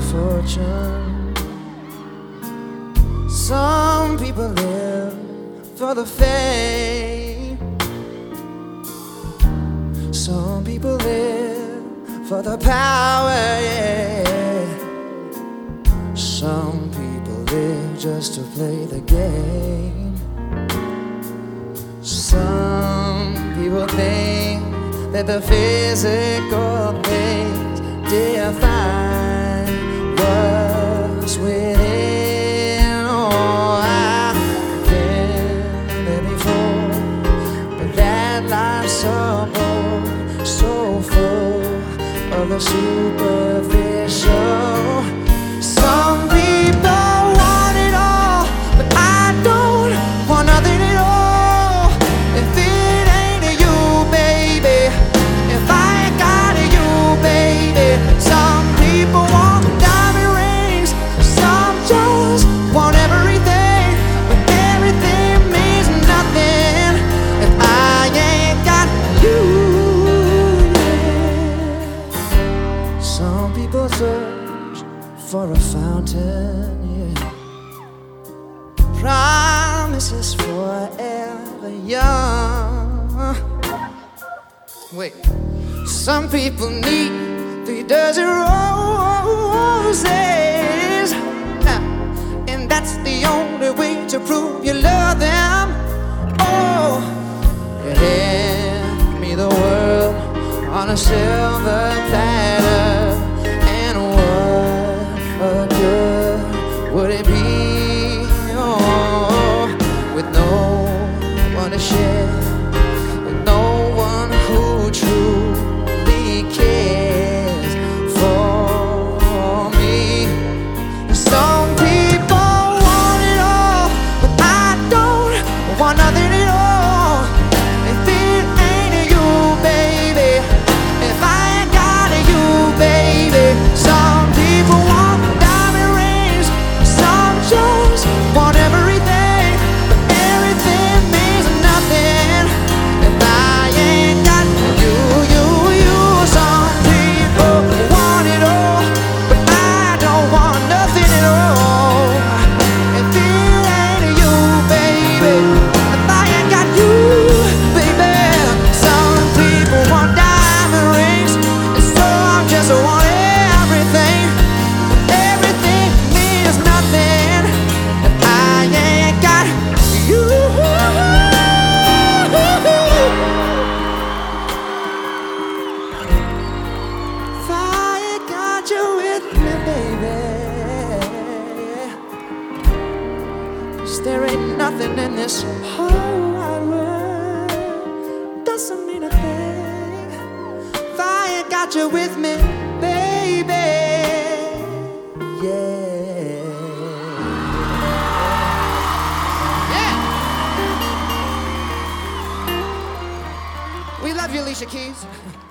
fortune. Some people live for the fame. Some people live for the power, yeah. Some people live just to play the game. Some people think that the physical things define what's within. Oh, I've been there before, but that life's so full of the superficial. Some people want it all, but I don't want nothing at all. If it ain't you, baby, if I ain't got you, baby. Some people want diamond rings, some just want everything, but everything means nothing if I ain't got you. Some people search for a fountain, yeah. Promises forever young. Wait, some people need 3 dozen roses, and that's the only way to prove you love them. Oh, you hand me the world on a silver platter, and what good would it be? Oh, with no one to share, with no one who truly cares for me. Some people want it all, but I don't want nothing at all. If it ain't you, baby, if I ain't got you, baby. Some people want diamond rings, some just want everything, but everything means nothing if I ain't got you. Some people want it all, but I don't want nothing at all. If it ain't you, baby, if I ain't got you, baby. Some people want diamond rings, and so I just want everything. Everything means nothing if I ain't got you. If I ain't got you with me, baby, 'cause there ain't nothing in this whole wide world doesn't mean a thing if I ain't got you with me, baby. Yeah. Yeah. We love you, Alicia Keys.